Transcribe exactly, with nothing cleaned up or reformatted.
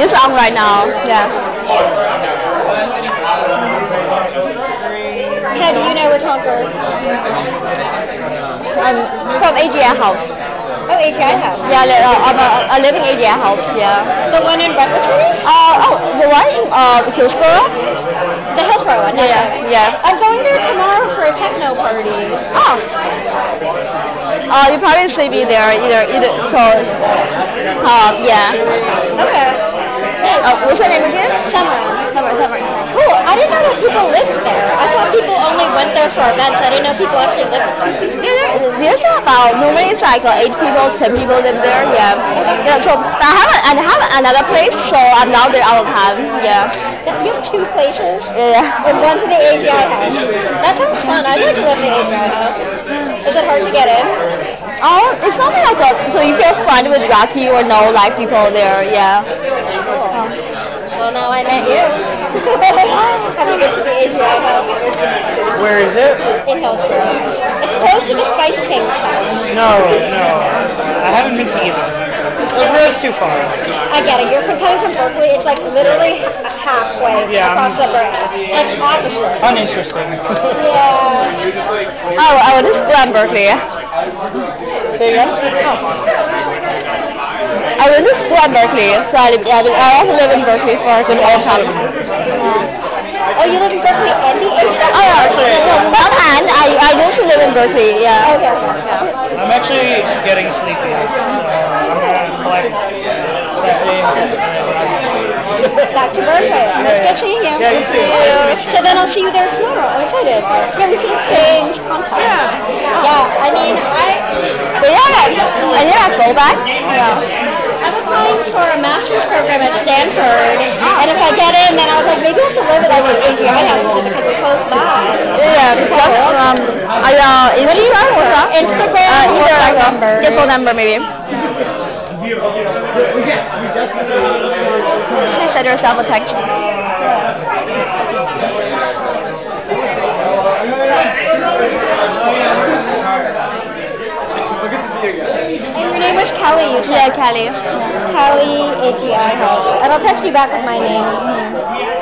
Just on right now. Yeah. How do you know Wetumpka? I'm from A G I House. Oh, A G I House. Yeah, li- uh, I'm a, I live in A G I House. Yeah. The one in Repertory? Uh, oh, the one in uh, Hillsborough? The Hillsborough one. Yeah, yeah. I'm going there tomorrow for a techno party. Oh. Uh, you probably see me there either, either, so, uh, yeah. Okay. Uh, what's your name again? Summer. Summer, Summer. Cool. I didn't know that people lived there. I thought people only went there for events. I didn't know people actually lived there. Yeah, there- there's about, normally it's like uh, eight people, ten people live there, yeah. Yeah, so I have, a, I have another place, so I'm now there all the time, yeah. You have two places? Yeah. And one to the A G I house. That sounds fun. I'd like to live in the A G I house. Is it hard to get in? Oh, it's not like a, so you feel fun with Rocky or no, like people there, yeah. Cool. Well, now I met you. Have you been to the A G I house? Where is it? In Hillsborough. It's close to the Spice Kings house. No, no. I haven't been to either. Hillsborough's too far. I get it. You're from coming from Berkeley. It's like literally halfway Yeah, across the bridge. Like opposite. Uninteresting. Yeah. Oh, I went to school in Berkeley. Say again? I went to school in Berkeley, so I, I, I also live in Berkeley for a good long time. Oh, you live in Berkeley and the H W? Oh yeah, actually, not and I, I used to live in Berkeley, yeah. Okay. Yeah. I'm actually getting sleepy, so I'm gonna collect something. Back to Berkeley. Nice to see you. Yeah, you too. Nice to meet you. So then I'll see you there tomorrow. I'm excited. Yeah, we should exchange contact. Yeah. Yeah, I mean, I, But yeah, I did have fullback. yeah. I'm applying for a master's program at Stanford, and if I get in, then I was like, maybe I should live at like the A G I house because it's close by. Yeah, because um, I uh, Instagram or Instagram uh, or either phone like a number. yeah, phone number maybe. They send yourself a text. And your name was Kelly, you said? Yeah, Kelly. Kelly A G I house. And I'll text you back with my name.